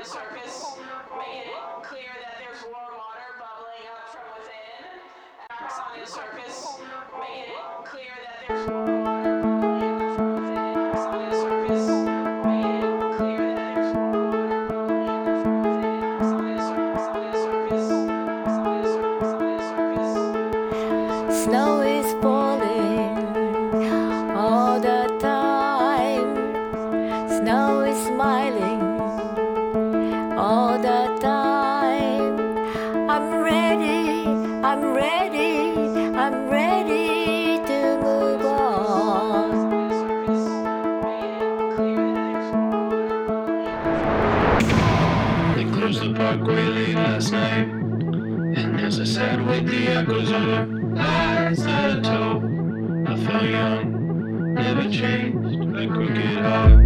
surface, making it clear that there's warm water bubbling up from within. Arcs on his surface, making it clear that there's warm water bubbling up from within. Arcs on his surface, making it clear that there's warm water bubbling up from within. Arcs on his surface, on his surface, arcs on his surface, on his surface. Snow is falling all the time. Snow is smiling all the time. I'm ready, I'm ready, I'm ready to move on. They closed the parkway late last night, and as I sat with the echoes of her eyes that I told, I felt young, never changed, a crooked heart.